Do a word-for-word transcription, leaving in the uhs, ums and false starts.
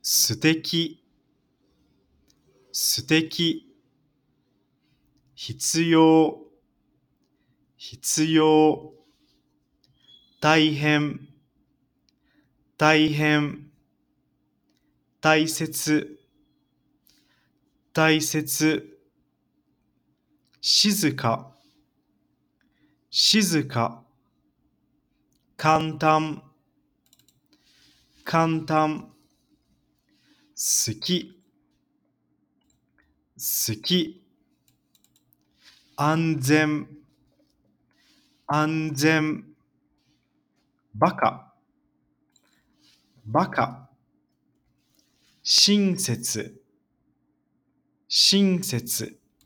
素敵、素敵、必要、必要、大変、大変、大切、大切、静か、静か、簡単、簡単、好き、好き、安全、安全、バカ、バカ、親切、親切、